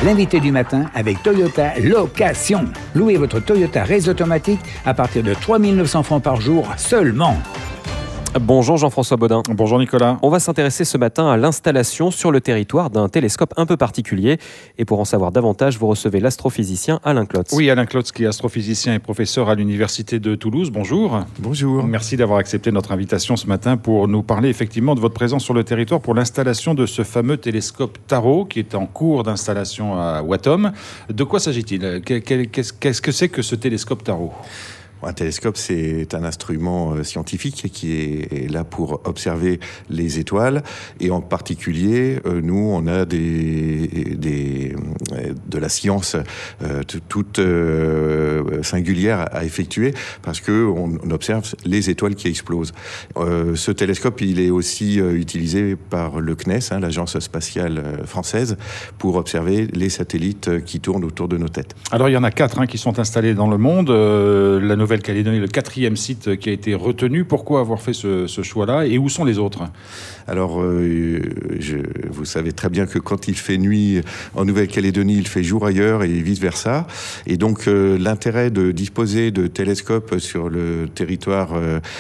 L'invité du matin avec Toyota Location. Louez votre Toyota Race automatique à partir de 3 900 francs par jour seulement. Bonjour Jean-François Baudin. Bonjour Nicolas. On va s'intéresser ce matin à l'installation sur le territoire d'un télescope un peu particulier. Et pour en savoir davantage, vous recevez l'astrophysicien Alain Klotz. Oui, Alain Klotz qui est astrophysicien et professeur à l'Université de Toulouse. Bonjour. Bonjour. Merci d'avoir accepté notre invitation ce matin pour nous parler effectivement de votre présence sur le territoire pour l'installation de ce fameux télescope TARO qui est en cours d'installation à Wattom. De quoi s'agit-il ? Qu'est-ce que c'est que ce télescope TARO ? Un télescope, c'est un instrument scientifique qui est là pour observer les étoiles. Et en particulier, nous, on a de la science toute singulière à effectuer parce qu'on observe les étoiles qui explosent. Ce télescope, il est aussi utilisé par le CNES, l'Agence spatiale française, pour observer les satellites qui tournent autour de nos têtes. Alors, il y en a 4 qui sont installés dans le monde. La Nouvelle-Calédonie, le 4e site qui a été retenu. Pourquoi avoir fait ce choix-là et où sont les autres ? Alors, vous savez très bien que quand il fait nuit en Nouvelle-Calédonie, il fait jour ailleurs et vice-versa. Et donc, l'intérêt de disposer de télescopes sur le territoire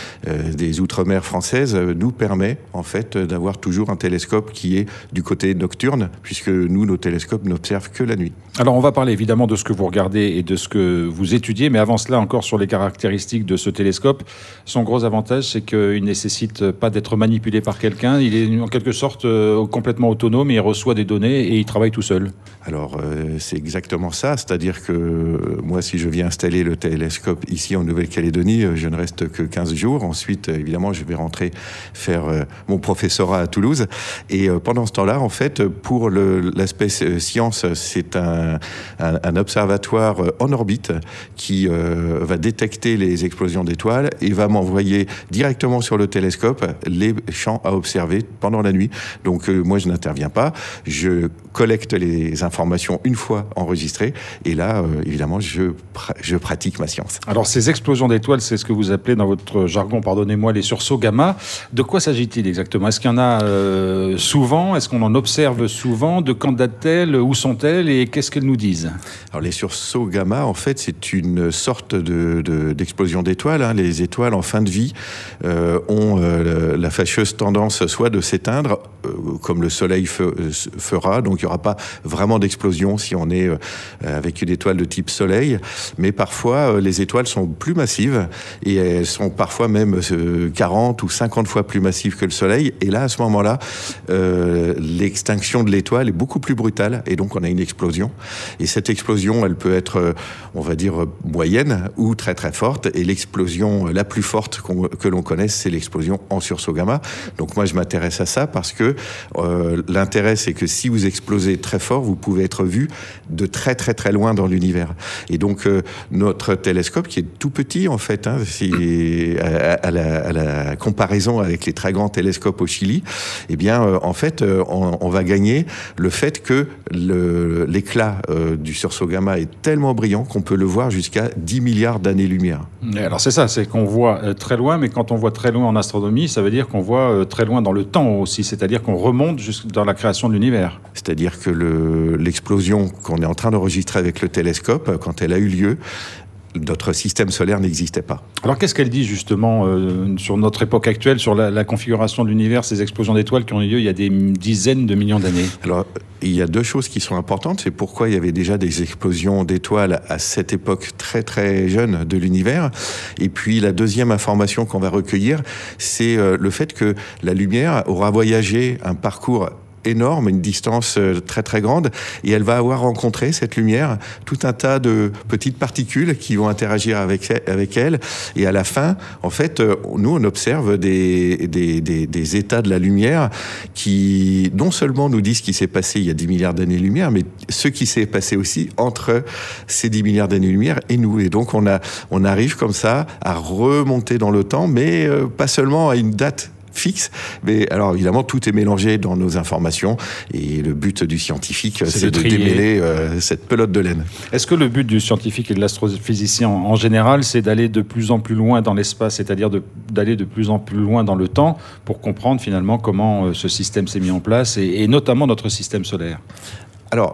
des Outre-mer françaises nous permet, en fait, d'avoir toujours un télescope qui est du côté nocturne, puisque nous, nos télescopes n'observent que la nuit. Alors, on va parler évidemment de ce que vous regardez et de ce que vous étudiez, mais avant cela, encore sur les caractéristiques de ce télescope. Son gros avantage, c'est qu'il ne nécessite pas d'être manipulé par quelqu'un. Il est en quelque sorte complètement autonome, il reçoit des données et il travaille tout seul. Alors, c'est exactement ça. C'est-à-dire que moi, si je viens installer le télescope ici en Nouvelle-Calédonie, je ne reste que 15 jours. Ensuite, évidemment, je vais rentrer faire mon professorat à Toulouse. Et pendant ce temps-là, en fait, pour l'aspect science, c'est un observatoire en orbite qui va détecter les explosions d'étoiles et va m'envoyer directement sur le télescope les champs à observer pendant la nuit. Donc moi je n'interviens pas, je collecte les informations une fois enregistrées et là évidemment je pratique ma science. Alors ces explosions d'étoiles, c'est ce que vous appelez dans votre jargon, pardonnez-moi, les sursauts gamma. De quoi s'agit-il exactement ? Est-ce qu'il y en a souvent ? Est-ce qu'on en observe souvent ? De quand datent-elles ? Où sont-elles ? Et qu'est-ce qu'elles nous disent ? Alors les sursauts gamma, en fait, c'est une sorte d'explosion d'étoiles. Les étoiles en fin de vie ont la fâcheuse tendance soit de s'éteindre, comme le Soleil fera, donc il n'y aura pas vraiment d'explosion si on est avec une étoile de type Soleil, mais parfois les étoiles sont plus massives et elles sont parfois même 40 ou 50 fois plus massives que le Soleil, et là à ce moment-là l'extinction de l'étoile est beaucoup plus brutale et donc on a une explosion, et cette explosion elle peut être on va dire moyenne ou très très forte, et l'explosion la plus forte que l'on connaisse, c'est l'explosion en sursaut gamma. Donc moi je m'intéresse à ça parce que l'intérêt c'est que si vous explosez très fort, vous pouvez être vu de très très très loin dans l'univers. Et donc notre télescope qui est tout petit en fait, à la comparaison avec les très grands télescopes au Chili, eh bien en fait on va gagner le fait que l'éclat du sursaut gamma est tellement brillant qu'on peut le voir jusqu'à 10 milliards d'années-lumière. Alors c'est ça, c'est qu'on voit très loin, mais quand on voit très loin en astronomie, ça veut dire qu'on voit très loin dans le temps aussi, c'est-à-dire qu'on remonte jusque dans la création de l'univers. C'est-à-dire que l'explosion qu'on est en train d'enregistrer avec le télescope, quand elle a eu lieu, notre système solaire n'existait pas. Alors qu'est-ce qu'elle dit justement sur notre époque actuelle, sur la configuration de l'univers, ces explosions d'étoiles qui ont eu lieu il y a des dizaines de millions d'années ? Alors il y a deux choses qui sont importantes, c'est pourquoi il y avait déjà des explosions d'étoiles à cette époque très très jeune de l'univers, et puis la deuxième information qu'on va recueillir, c'est le fait que la lumière aura voyagé un parcours énorme, une distance très très grande, et elle va avoir rencontré, cette lumière, tout un tas de petites particules qui vont interagir avec elle, et à la fin, en fait, nous on observe des états de la lumière qui non seulement nous disent ce qui s'est passé il y a 10 milliards d'années-lumière, mais ce qui s'est passé aussi entre ces 10 milliards d'années-lumière et nous, et donc on arrive comme ça à remonter dans le temps, mais pas seulement à une date fixe, mais alors évidemment tout est mélangé dans nos informations, et le but du scientifique c'est de démêler cette pelote de laine. Est-ce que le but du scientifique et de l'astrophysicien en général, c'est d'aller de plus en plus loin dans l'espace, c'est-à-dire d'aller de plus en plus loin dans le temps pour comprendre finalement comment ce système s'est mis en place, et notamment notre système solaire ? Alors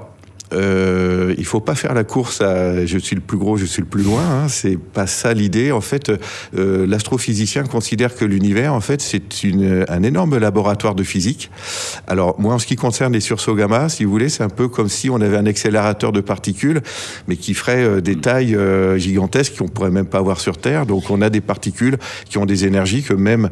il faut pas faire la course à je suis le plus gros, je suis le plus loin. Hein, c'est pas ça l'idée. En fait, l'astrophysicien considère que l'univers, en fait, c'est un énorme laboratoire de physique. Alors, moi, en ce qui concerne les sursauts gamma, si vous voulez, c'est un peu comme si on avait un accélérateur de particules, mais qui ferait des tailles gigantesques qu'on pourrait même pas avoir sur Terre. Donc, on a des particules qui ont des énergies que même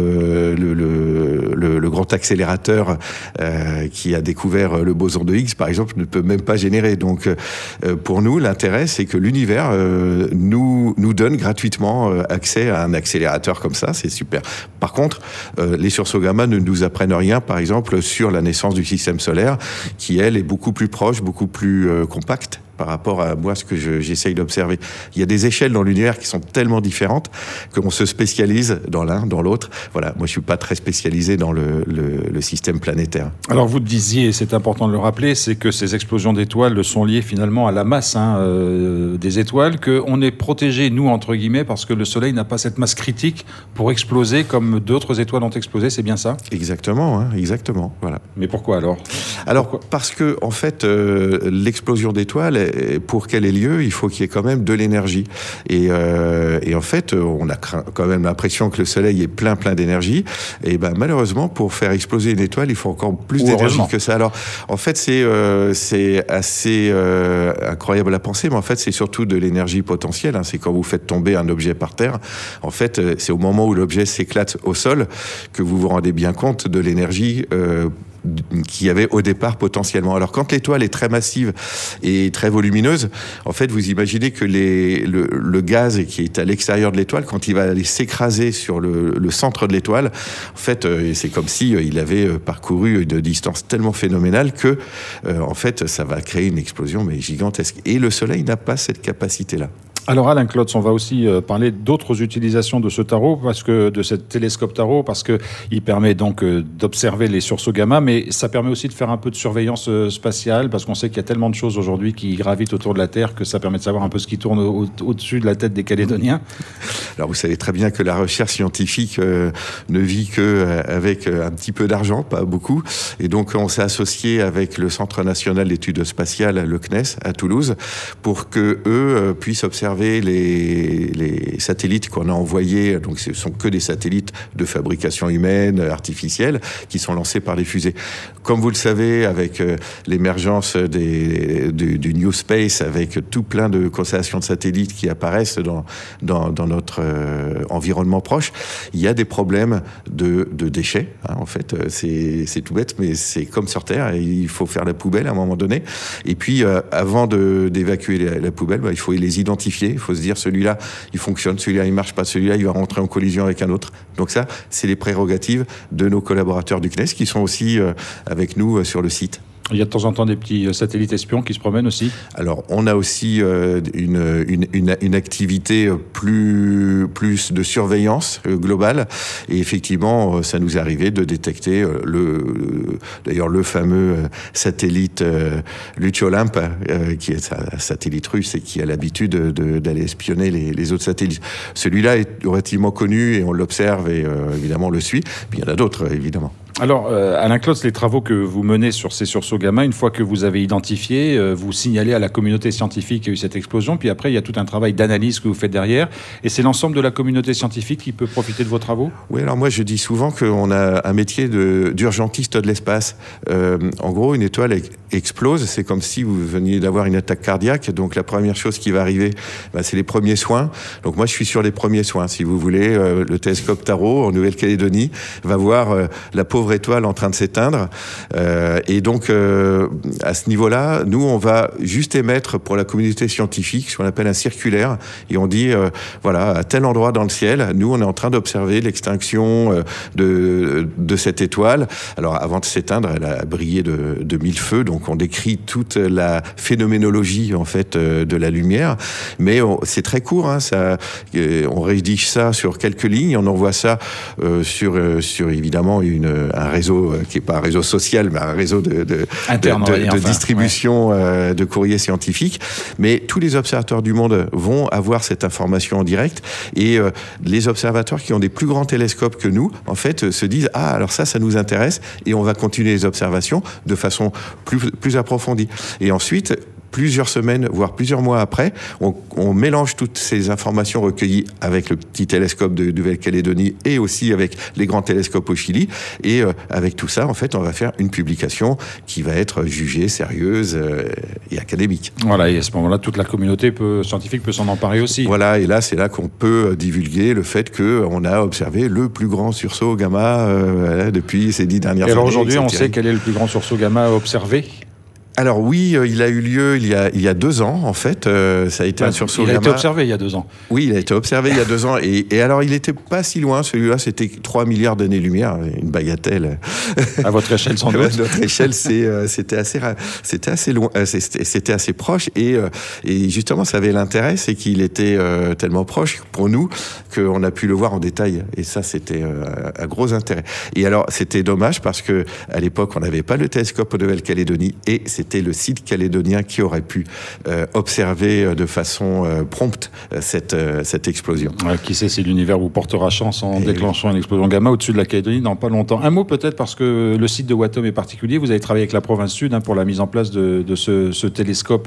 le grand accélérateur qui a découvert le boson de Higgs, par exemple, ne peut même pas générer. Donc, pour nous, l'intérêt, c'est que l'univers nous donne gratuitement accès à un accélérateur comme ça. C'est super. Par contre, les sursauts gamma ne nous apprennent rien, par exemple, sur la naissance du système solaire, qui, elle, est beaucoup plus proche, beaucoup plus compacte par rapport à moi, ce que j'essaye d'observer. Il y a des échelles dans l'univers qui sont tellement différentes qu'on se spécialise dans l'un, dans l'autre. Voilà, moi je suis pas très spécialisé dans le système planétaire. Alors vous disiez, et c'est important de le rappeler, c'est que ces explosions d'étoiles sont liées finalement à la masse des étoiles, qu'on est protégé, nous, entre guillemets, parce que le Soleil n'a pas cette masse critique pour exploser comme d'autres étoiles ont explosé, c'est bien ça ? Exactement, exactement, voilà. Mais pourquoi alors ? Parce que, en fait, l'explosion d'étoiles, pour qu'elle ait lieu, il faut qu'il y ait quand même de l'énergie. Et en fait, on a quand même l'impression que le Soleil est plein d'énergie. Et ben, malheureusement, pour faire exploser une étoile, il faut encore plus d'énergie que ça. Alors, en fait, c'est assez incroyable à penser, mais en fait, c'est surtout de l'énergie potentielle. Hein. C'est quand vous faites tomber un objet par terre. En fait, c'est au moment où l'objet s'éclate au sol que vous vous rendez bien compte de l'énergie qu'il y avait au départ potentiellement. Alors quand l'étoile est très massive et très volumineuse, en fait vous imaginez que le gaz qui est à l'extérieur de l'étoile, quand il va aller s'écraser sur le centre de l'étoile, en fait c'est comme si il avait parcouru une distance tellement phénoménale que en fait ça va créer une explosion mais gigantesque. Et le Soleil n'a pas cette capacité-là. Alors Alain Klotz, on va aussi parler d'autres utilisations de ce tarot, de ce télescope tarot, parce que il permet donc d'observer les sursauts gamma, mais ça permet aussi de faire un peu de surveillance spatiale, parce qu'on sait qu'il y a tellement de choses aujourd'hui qui gravitent autour de la Terre que ça permet de savoir un peu ce qui tourne au-dessus de la tête des Calédoniens. Alors vous savez très bien que la recherche scientifique ne vit qu'avec un petit peu d'argent, pas beaucoup, et donc on s'est associé avec le Centre national d'études spatiales, le CNES, à Toulouse, pour que eux puissent observer les satellites qu'on a envoyés, donc ce sont que des satellites de fabrication humaine, artificielle, qui sont lancés par les fusées. Comme vous le savez, avec l'émergence du New Space, avec tout plein de constellations de satellites qui apparaissent dans notre environnement proche, il y a des problèmes de déchets. Hein, en fait, c'est tout bête, mais c'est comme sur Terre, et il faut faire la poubelle à un moment donné. Et puis, avant d'évacuer la poubelle, il faut les identifier. Il faut se dire, celui-là, il fonctionne, celui-là, il marche pas, celui-là, il va rentrer en collision avec un autre. Donc ça, c'est les prérogatives de nos collaborateurs du CNES qui sont aussi avec nous sur le site. Il y a de temps en temps des petits satellites espions qui se promènent aussi. Alors, on a aussi une activité plus de surveillance globale. Et effectivement, ça nous est arrivé de détecter d'ailleurs le fameux satellite Luciolymp, qui est un satellite russe et qui a l'habitude d'aller espionner les autres satellites. Celui-là est relativement connu et on l'observe et évidemment on le suit. Puis il y en a d'autres, évidemment. Alors, Alain Klotz, les travaux que vous menez sur ces sursauts gamma, une fois que vous avez identifié, vous signalez à la communauté scientifique qu'il y a eu cette explosion, puis après, il y a tout un travail d'analyse que vous faites derrière, et c'est l'ensemble de la communauté scientifique qui peut profiter de vos travaux ? Oui, alors moi, je dis souvent qu'on a un métier d'urgentiste de l'espace. En gros, une étoile explose, c'est comme si vous veniez d'avoir une attaque cardiaque, donc la première chose qui va arriver, c'est les premiers soins. Donc moi, je suis sur les premiers soins, si vous voulez. Le télescope Tarot, en Nouvelle-Calédonie, va voir la pauvre étoile en train de s'éteindre. Et donc, à ce niveau-là, nous, on va juste émettre pour la communauté scientifique ce qu'on appelle un circulaire. Et on dit, voilà, à tel endroit dans le ciel, nous, on est en train d'observer l'extinction de cette étoile. Alors, avant de s'éteindre, elle a brillé de mille feux. Donc, on décrit toute la phénoménologie, en fait, de la lumière. Mais c'est très court, hein, on rédige ça sur quelques lignes. On envoie ça sur évidemment un réseau qui est pas un réseau social, mais un réseau de distribution de courrier scientifique. Mais tous les observateurs du monde vont avoir cette information en direct, et les observateurs qui ont des plus grands télescopes que nous, en fait, se disent alors ça nous intéresse, et on va continuer les observations de façon plus approfondie. Et ensuite, plusieurs semaines, voire plusieurs mois après, on mélange toutes ces informations recueillies avec le petit télescope de Nouvelle-Calédonie et aussi avec les grands télescopes au Chili. Et avec tout ça, en fait, on va faire une publication qui va être jugée sérieuse et académique. Voilà, et à ce moment-là, toute la communauté scientifique peut s'en emparer aussi. Voilà, et là, c'est là qu'on peut divulguer le fait qu'on a observé le plus grand sursaut gamma depuis ces 10 dernières années. Et alors aujourd'hui, on sait quel est le plus grand sursaut gamma observé ? Alors oui, il a eu lieu il y a 2 ans, en fait. Ça a été un sursaut gamma. Il a été observé il y a 2 ans. Oui, il a été observé il y a 2 ans. Et alors, il n'était pas si loin. Celui-là, c'était 3 milliards d'années-lumière. Une bagatelle. À votre échelle, sans doute. À notre échelle, c'était assez loin. C'était assez proche. Et justement, ça avait l'intérêt, c'est qu'il était tellement proche pour nous qu'on a pu le voir en détail. Et ça, c'était un gros intérêt. Et alors, c'était dommage parce que à l'époque, on n'avait pas le télescope de Nouvelle-Calédonie, et c'était le site calédonien qui aurait pu observer de façon prompte cette explosion. Qui sait si l'univers vous portera chance en déclenchant une explosion gamma au-dessus de la Calédonie dans pas longtemps. Un mot peut-être, parce que le site de Wattom est particulier. Vous avez travaillé avec la province sud pour la mise en place de ce télescope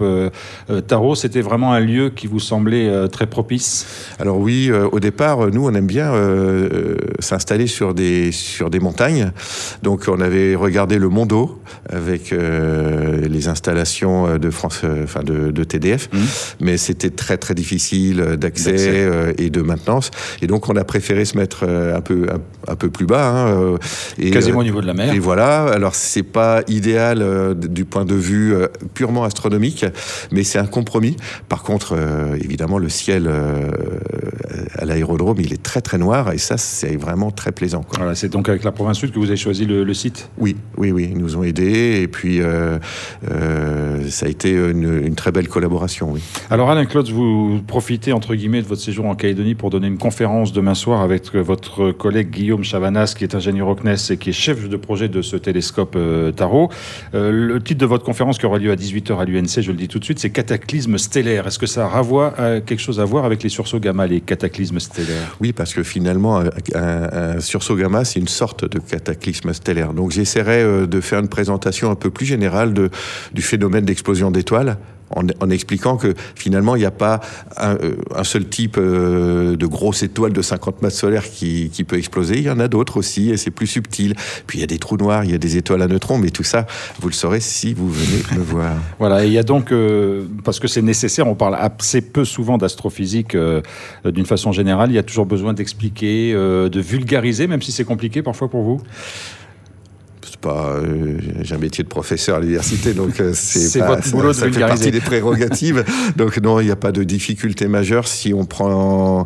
TARO. C'était vraiment un lieu qui vous semblait très propice? Alors oui, au départ, nous on aime bien s'installer sur des montagnes. Donc on avait regardé le Mont d'Eau avec les installations de France, de TDF, mais c'était très très difficile d'accès et de maintenance. Et donc on a préféré se mettre un peu plus bas, et quasiment au niveau de la mer. Et voilà. Alors c'est pas idéal du point de vue purement astronomique, mais c'est un compromis. Par contre, évidemment, le ciel à l'aérodrome, il est très très noir, et ça c'est vraiment très plaisant, quoi. Voilà, c'est donc avec la province sud que vous avez choisi le site. Oui, ils nous ont aidés, et puis ça a été une très belle collaboration, oui. Alors Alain Klotz, vous profitez entre guillemets de votre séjour en Calédonie pour donner une conférence demain soir avec votre collègue Guillaume Chavanas, qui est ingénieur au CNES et qui est chef de projet de ce télescope TARO. Le titre de votre conférence, qui aura lieu à 18h à l'UNC, je le dis tout de suite, c'est Cataclysme stellaire. Est-ce que ça a quelque chose à voir avec les sursauts gamma, les cataclysmes stellaires? Oui, parce que finalement, un sursaut gamma, c'est une sorte de cataclysme stellaire. Donc j'essaierai de faire une présentation un peu plus générale du phénomène d'explosion d'étoiles, en expliquant que finalement il n'y a pas un seul type de grosse étoile de 50 masses solaires qui peut exploser. Il y en a d'autres aussi, et c'est plus subtil. Puis il y a des trous noirs, il y a des étoiles à neutrons, mais tout ça, vous le saurez si vous venez me voir. Voilà, et il y a donc, parce que c'est nécessaire, on parle assez peu souvent d'astrophysique d'une façon générale, il y a toujours besoin d'expliquer, de vulgariser, même si c'est compliqué parfois pour vous. J'ai un métier de professeur à l'université, donc c'est pas, votre boulot de ça fait partie des prérogatives. Donc non, il n'y a pas de difficulté majeure si on prend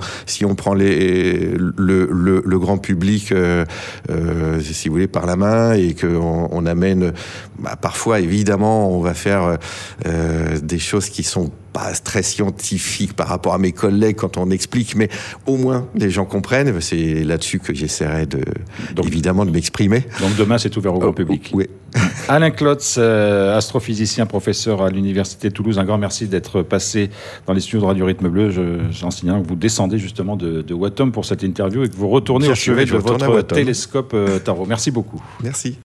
le grand public, si vous voulez, par la main, et qu'on amène. Parfois, évidemment, on va faire des choses qui sont pas très scientifique par rapport à mes collègues quand on explique, mais au moins les gens comprennent. C'est là-dessus que j'essaierai évidemment de m'exprimer. Donc demain, c'est ouvert au grand public. Oui. Alain Klotz, astrophysicien, professeur à l'Université de Toulouse, un grand merci d'être passé dans les studios de Radio Rythme Bleu. J'en signale que vous descendez justement de Wattom pour cette interview et que vous retournez au chevet de votre télescope TARO. Merci beaucoup. Merci.